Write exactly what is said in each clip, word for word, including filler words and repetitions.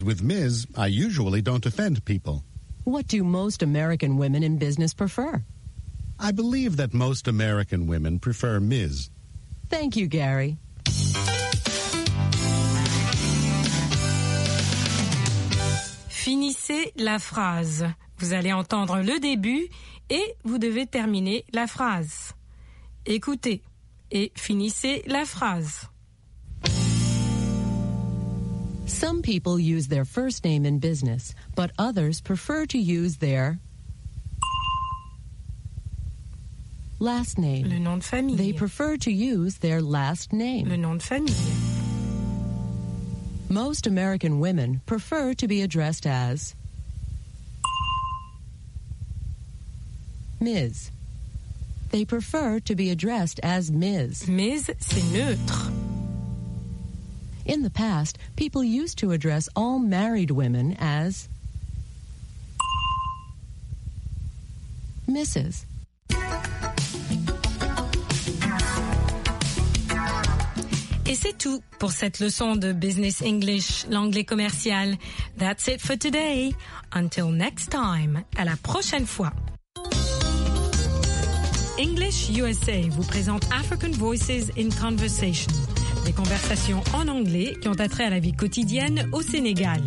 With Miz, I usually don't offend people. What do most American women in business prefer? I believe that most American women prefer Miz. Thank you, Gary. Finissez la phrase. Vous allez entendre le début et vous devez terminer la phrase. Écoutez et finissez la phrase. Some people use their first name in business, but others prefer to use their last name. Le nom de famille. They prefer to use their last name. Le nom de famille. Most American women prefer to be addressed as Miz. They prefer to be addressed as Miz. Miz, c'est neutre. In the past, people used to address all married women as Missus Et c'est tout pour cette leçon de Business English, l'anglais commercial. That's it for today. Until next time. À la prochaine fois. English U S A vous présente African Voices in Conversation. Des conversations en anglais qui ont attrait à la vie quotidienne au Sénégal.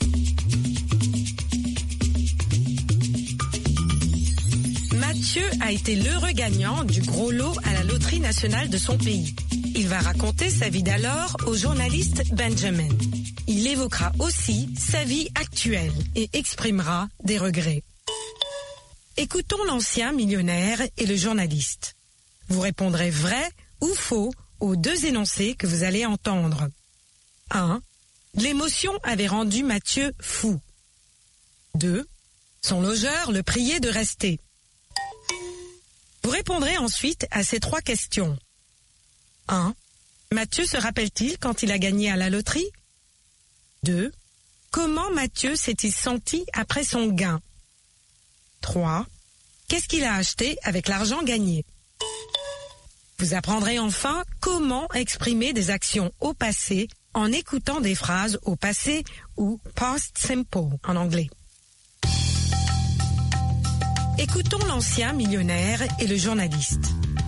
Mathieu a été l'heureux gagnant du gros lot à la loterie nationale de son pays. Il va raconter sa vie d'alors au journaliste Benjamin. Il évoquera aussi sa vie actuelle et exprimera des regrets. Écoutons l'ancien millionnaire et le journaliste. Vous répondrez vrai ou faux aux deux énoncés que vous allez entendre. un. L'émotion avait rendu Mathieu fou. deux. Son logeur le priait de rester. Vous répondrez ensuite à ces trois questions. un. Mathieu se rappelle-t-il quand il a gagné à la loterie? deux. Comment Mathieu s'est-il senti après son gain? trois. Qu'est-ce qu'il a acheté avec l'argent gagné? Vous apprendrez enfin comment exprimer des actions au passé en écoutant des phrases au passé ou past simple en anglais. Écoutons l'ancien millionnaire et le journaliste.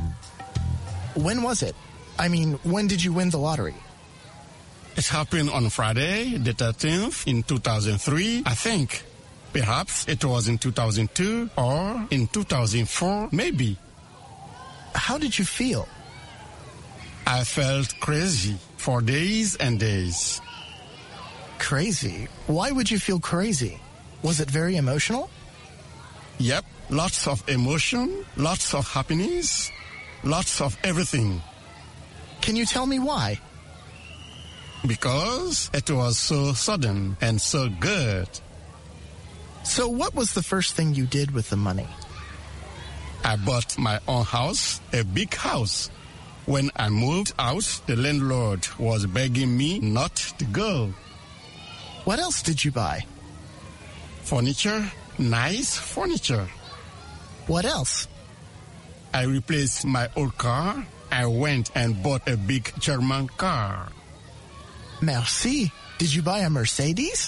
When was it? I mean, when did you win the lottery? It happened on Friday, the thirteenth, in two thousand three, I think. Perhaps it was in two thousand two or in two thousand four, maybe. How did you feel? I felt crazy for days and days. Crazy? Why would you feel crazy? Was it very emotional? Yep, lots of emotion, lots of happiness, lots of everything. Can you tell me why? Because it was so sudden and so good. So what was the first thing you did with the money? I bought my own house, a big house. When I moved out, the landlord was begging me not to go. What else did you buy? Furniture, nice furniture. What else? I replaced my old car. I went and bought a big German car. Merci. Did you buy a Mercedes?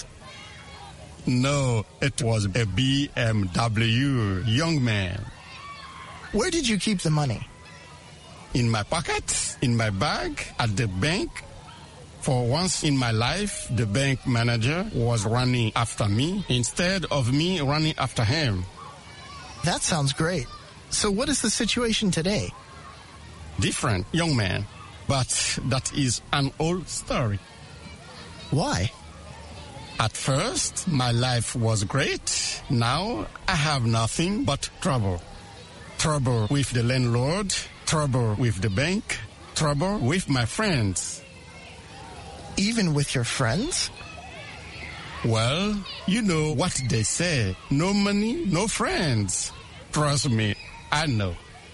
No, it was a B M W, young man. Where did you keep the money? In my pocket, in my bag, at the bank. For once in my life, the bank manager was running after me instead of me running after him. That sounds great. So what is the situation today? Different, young man. But that is an old story. Why? At first, my life was great. Now, I have nothing but trouble. Trouble with the landlord, trouble with the bank, trouble with my friends. Even with your friends? Well, you know what they say. No money, no friends. Trust me, I know.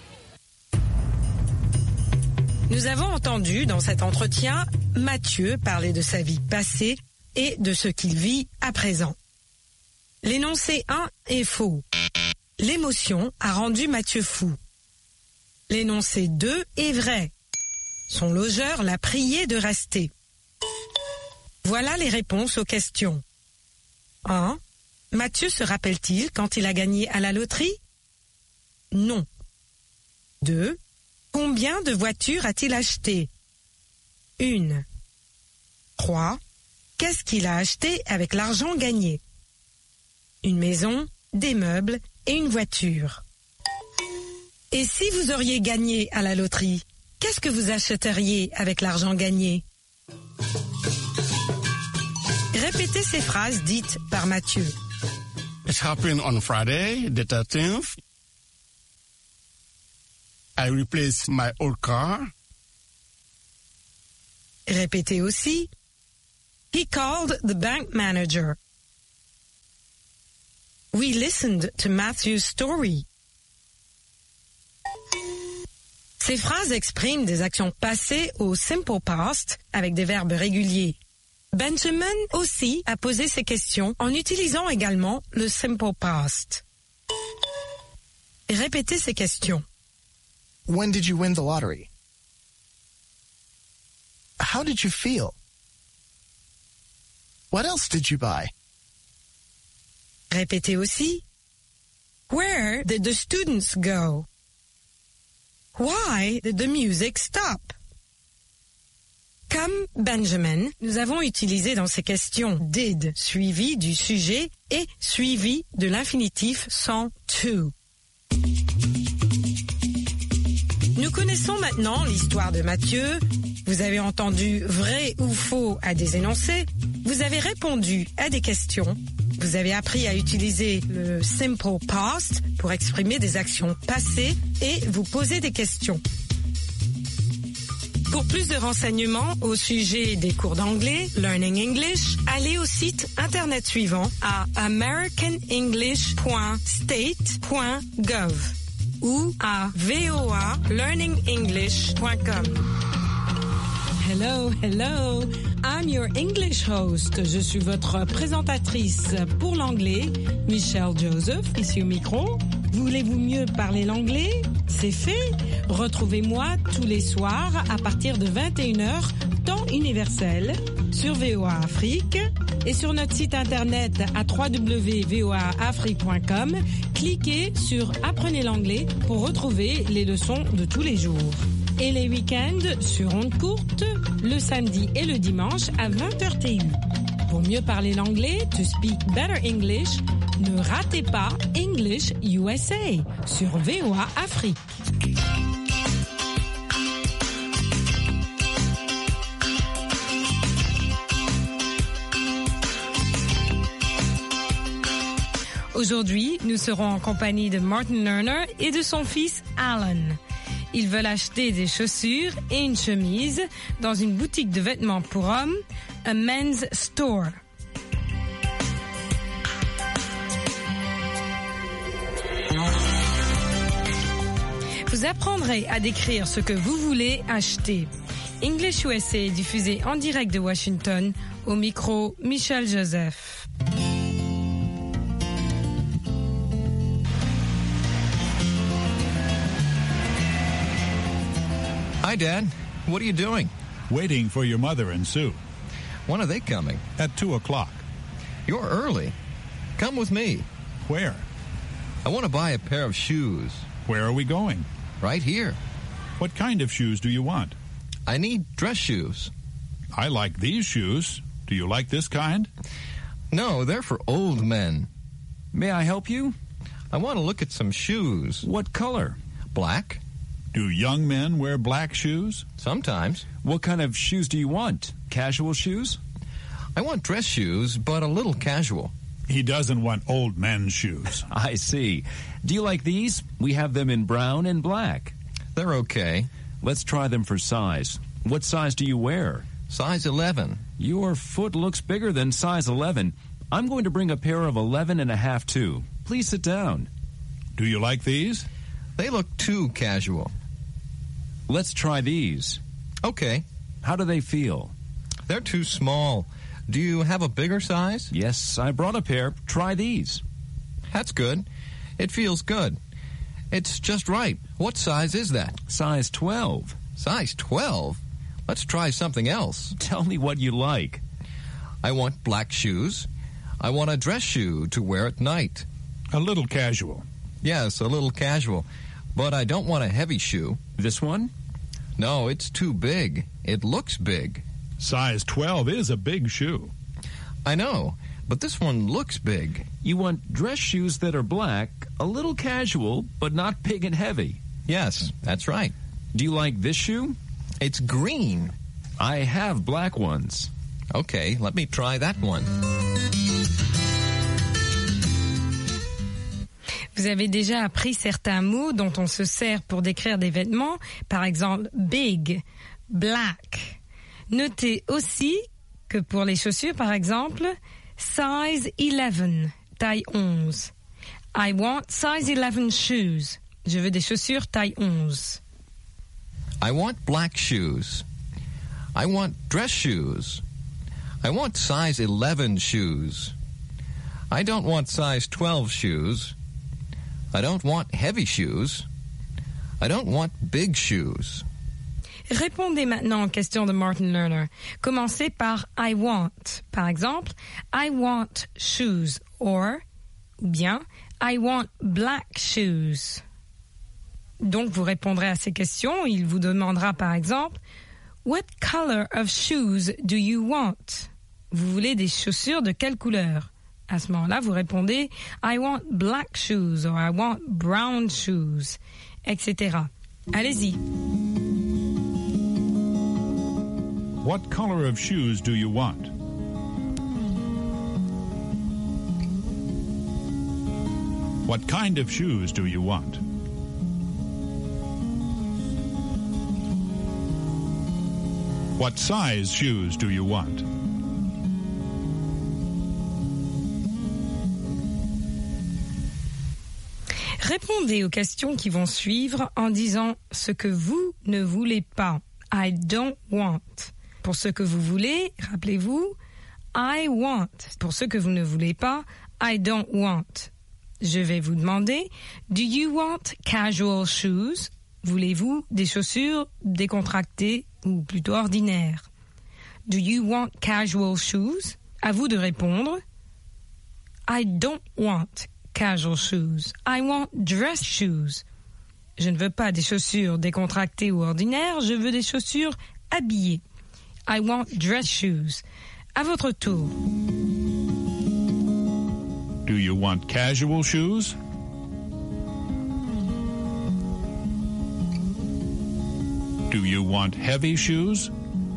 Nous avons entendu dans cet entretien Mathieu parler de sa vie passée et de ce qu'il vit à présent. L'énoncé un est faux. L'émotion a rendu Mathieu fou. L'énoncé deux est vrai. Son logeur l'a prié de rester. Voilà les réponses aux questions. un. Mathieu se rappelle-t-il quand il a gagné à la loterie? Non. deux. Combien de voitures a-t-il acheté? Une. trois. Qu'est-ce qu'il a acheté avec l'argent gagné? Une maison, des meubles et une voiture. Et si vous auriez gagné à la loterie, qu'est-ce que vous achèteriez avec l'argent gagné? Répétez ces phrases dites par Mathieu. It happened on Friday, the thirteenth. I replaced my old car. Répétez aussi. He called the bank manager. We listened to Matthew's story. Ces phrases expriment des actions passées au simple past avec des verbes réguliers. Benjamin aussi a posé ces questions en utilisant également le simple past. Répétez ces questions. When did you win the lottery? How did you feel? What else did you buy? Répétez aussi. Where did the students go? Why did the music stop? Comme Benjamin, nous avons utilisé dans ces questions did suivi du sujet et suivi de l'infinitif sans to. Nous connaissons maintenant l'histoire de Mathieu. Vous avez entendu vrai ou faux à des énoncés. Vous avez répondu à des questions. Vous avez appris à utiliser le simple past pour exprimer des actions passées et vous poser des questions. Pour plus de renseignements au sujet des cours d'anglais, Learning English, allez au site internet suivant à american english point state point gov ou à voa learning english point com. Hello, hello, I'm your English host. Je suis votre présentatrice pour l'anglais, Michelle Joseph, ici au micro. Voulez-vous mieux parler l'anglais? C'est fait. Retrouvez-moi tous les soirs à partir de vingt et une heures, temps universel, sur V O A Afrique et sur notre site internet à w w w point v o a afrique point com. Cliquez sur Apprenez l'anglais pour retrouver les leçons de tous les jours. Et les week-ends sur ondes courtes, le samedi et le dimanche à vingt heures T U. Pour mieux parler l'anglais, to speak better English, ne ratez pas English U S A sur V O A Afrique. Aujourd'hui, nous serons en compagnie de Martin Lerner et de son fils Alan. Ils veulent acheter des chaussures et une chemise dans une boutique de vêtements pour hommes, a men's store. Vous apprendrez à décrire ce que vous voulez acheter. English U S A est diffusé en direct de Washington, au micro Michelle Joseph. Hi, Dad. What are you doing? Waiting for your mother and Sue. When are they coming? At two o'clock. You're early. Come with me. Where? I want to buy a pair of shoes. Where are we going? Right here. What kind of shoes do you want? I need dress shoes. I like these shoes. Do you like this kind? No, they're for old men. May I help you? I want to look at some shoes. What color? Black. Do young men wear black shoes? Sometimes. What kind of shoes do you want? Casual shoes? I want dress shoes, but a little casual. He doesn't want old men's shoes. I see. Do you like these? We have them in brown and black. They're okay. Let's try them for size. What size do you wear? Size eleven. Your foot looks bigger than size eleven. I'm going to bring a pair of eleven and a half too. Please sit down. Do you like these? They look too casual. Let's try these. Okay. How do they feel? They're too small. Do you have a bigger size? Yes, I brought a pair. Try these. That's good. It feels good. It's just right. What size is that? Size twelve. Size twelve? Let's try something else. Tell me what you like. I want black shoes. I want a dress shoe to wear at night. A little casual. Yes, a little casual. But I don't want a heavy shoe. This one? No, it's too big. It looks big. Size twelve is a big shoe. I know, but this one looks big. You want dress shoes that are black, a little casual, but not big and heavy. Yes, that's right. Do you like this shoe? It's green. I have black ones. Okay, let me try that one. Vous avez déjà appris certains mots dont on se sert pour décrire des vêtements, par exemple big, black. Notez aussi que pour les chaussures, par exemple, size eleven, taille onze. I want size eleven shoes. Je veux des chaussures taille onze. I want black shoes. I want dress shoes. I want size eleven shoes. I don't want size twelve shoes. I don't want heavy shoes. I don't want big shoes. Répondez maintenant aux questions de Martin Lerner. Commencez par I want. Par exemple, I want shoes or, ou bien, I want black shoes. Donc, vous répondrez à ces questions. Il vous demandera par exemple, what color of shoes do you want? Vous voulez des chaussures de quelle couleur? À ce moment-là, vous répondez I want black shoes or I want brown shoes, et cetera. Allez-y. What color of shoes do you want? What kind of shoes do you want? What size shoes do you want? Répondez aux questions qui vont suivre en disant ce que vous ne voulez pas. I don't want. Pour ce que vous voulez, rappelez-vous, I want. Pour ce que vous ne voulez pas, I don't want. Je vais vous demander, do you want casual shoes? Voulez-vous des chaussures décontractées ou plutôt ordinaires? Do you want casual shoes? À vous de répondre, I don't want casual shoes. I want dress shoes. Je ne veux pas des chaussures décontractées ou ordinaires, je veux des chaussures habillées. I want dress shoes. À votre tour. Do you want casual shoes? Do you want heavy shoes?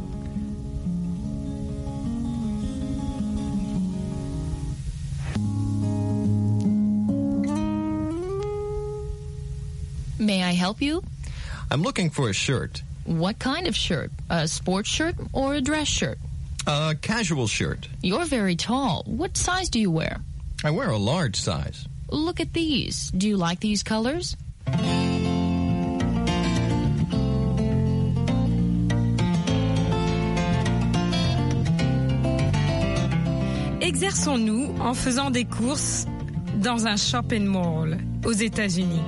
May I help you? I'm looking for a shirt. What kind of shirt? A sports shirt or a dress shirt? A casual shirt. You're very tall. What size do you wear? I wear a large size. Look at these. Do you like these colors? Exerçons-nous en faisant des courses dans un shopping mall aux États-Unis.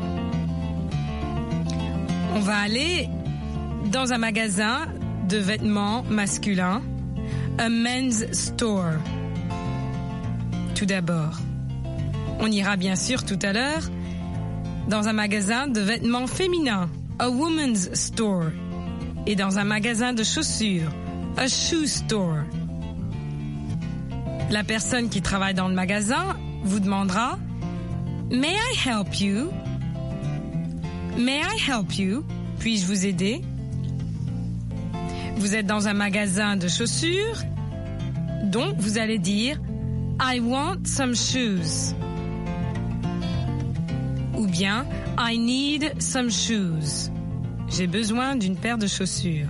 On va aller dans un magasin de vêtements masculins, a men's store. Tout d'abord, on ira bien sûr tout à l'heure dans un magasin de vêtements féminins, a woman's store, et dans un magasin de chaussures, a shoe store. La personne qui travaille dans le magasin vous demandera « May I help you? May I help you? Puis-je vous aider? » Vous êtes dans un magasin de chaussures, donc vous allez dire « I want some shoes » ou bien « I need some shoes ». J'ai besoin d'une paire de chaussures.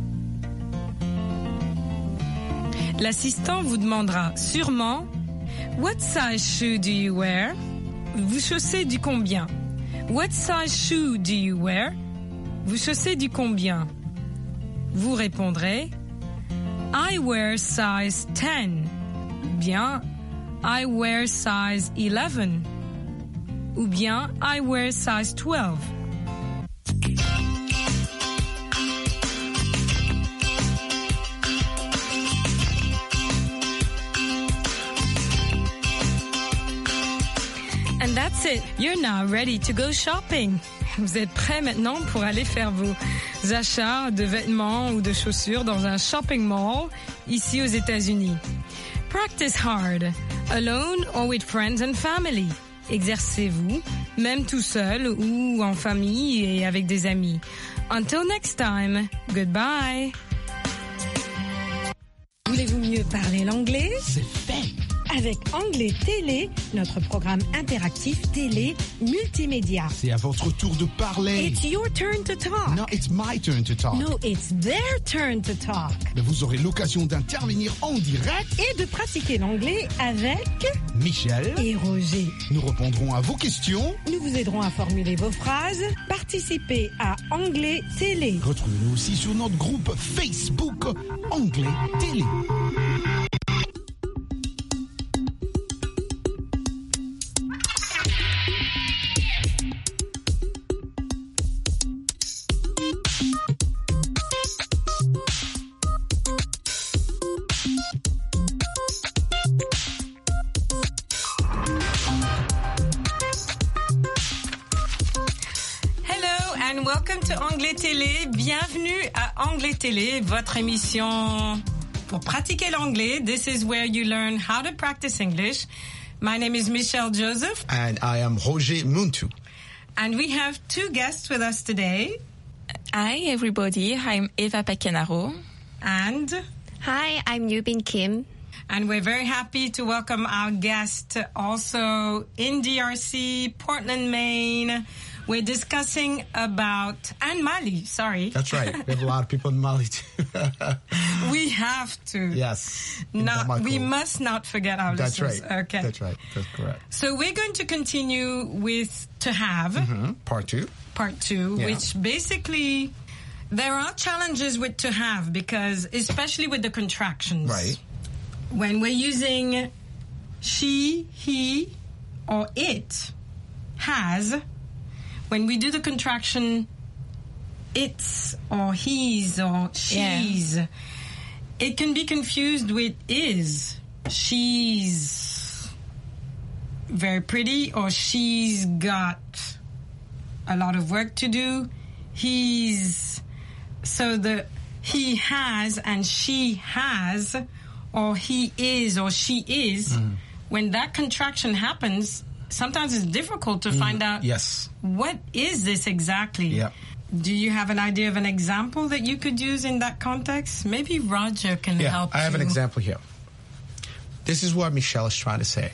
L'assistant vous demandera sûrement « What size shoe do you wear? » Vous chaussez du combien? What size shoe do you wear? Vous chaussez du combien? Vous répondrez I wear size ten. Bien I wear size eleven. Ou bien I wear size twelve. And that's it. You're now ready to go shopping. Vous êtes prêts maintenant pour aller faire vos achats de vêtements ou de chaussures dans un shopping mall ici aux États-Unis. Practice hard, alone or with friends and family. Exercez-vous, même tout seul ou en famille et avec des amis. Until next time, goodbye. Voulez-vous mieux parler l'anglais? C'est fait. Avec Anglais Télé, notre programme interactif télé multimédia. C'est à votre tour de parler. It's your turn to talk. No, it's my turn to talk. No, it's their turn to talk. Mais vous aurez l'occasion d'intervenir en direct et de pratiquer l'anglais avec Michel et Roger. Nous répondrons à vos questions. Nous vous aiderons à formuler vos phrases. Participez à Anglais Télé. Retrouvez-nous aussi sur notre groupe Facebook Anglais Télé. Anglais Télé, bienvenue à Anglais Télé, votre émission pour pratiquer l'anglais. This is where you learn how to practice English. My name is Michelle Joseph. And I am Roger Muntu. And we have two guests with us today. Hi, everybody. I'm Eva Pacanaro. And... Hi, I'm Yubin Kim. And we're very happy to welcome our guest also in D R C, Portland, Maine. We're discussing about, and Mali, sorry. That's right. We have a lot of people in Mali too. We have to. Yes. Not, we must not forget our That's listeners. right. Okay. That's right. That's correct. So we're going to continue with to have. Mm-hmm. Part two. Part two, yeah. Which basically, there are challenges with to have because, especially with the contractions. Right. When we're using she, he, or it, has, when we do the contraction it's or he's or she's, yeah. It can be confused with is. She's very pretty or she's got a lot of work to do. He's, so the he has and she has or he is or she is, mm. when that contraction happens, sometimes it's difficult to mm. find out yes. what is this exactly. Yep. Do you have an idea of an example that you could use in that context? Maybe Roger can yeah, help I have you. an example here. This is what Michelle is trying to say.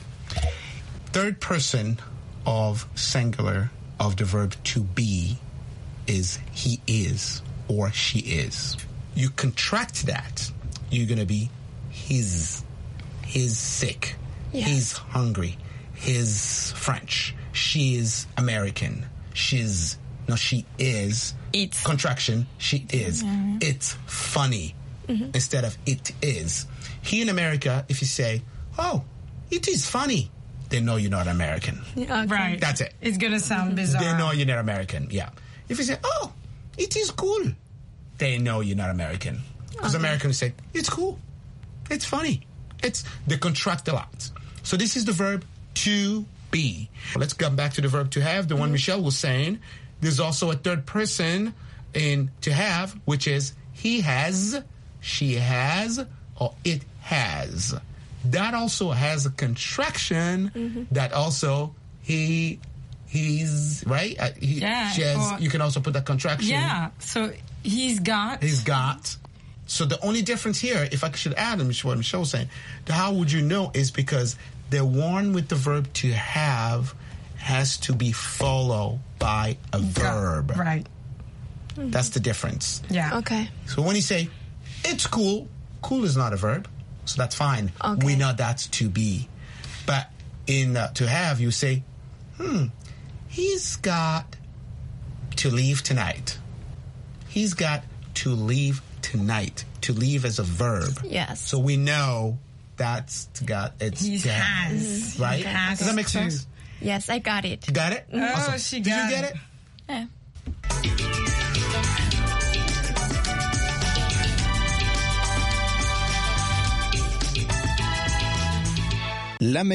Third person of singular of the verb to be is he is or she is. You contract that, you're going to be his. He's sick. Yes. He's hungry. He's French. She is American. She's, no, she is. It's. Contraction, she is. Mm-hmm. It's funny mm-hmm. instead of it is. Here in America, if you say, oh, it is funny, they know you're not American. Okay. Right. That's it. It's going to sound bizarre. They know you're not American, yeah. If you say, oh, it is cool, they know you're not American. Because okay. Americans say, it's cool. It's funny. It's, they contract a lot. So this is the verb to be. Let's come back to the verb to have, the one mm-hmm. Michelle was saying. There's also a third person in to have, which is he has, she has, or it has. That also has a contraction mm-hmm. that also he, he's, right? Uh, he, yeah. She has, or, you can also put that contraction. Yeah. So he's got. He's got. So the only difference here, if I should add what Michelle was saying, how would you know is because the one with the verb to have has to be followed by a verb. Right. Mm-hmm. That's the difference. Yeah. Okay. So when you say, it's cool, cool is not a verb, so that's fine. Okay. We know that's to be. But in uh, to have, you say, hmm, he's got to leave tonight. He's got to leave tonight. To leave as a verb. Yes. So we know that's to got it's he to have, has right? Has Does that make sense? Yes, I got it. You got it? Oh, awesome. she Did got you get it? it? Yeah. La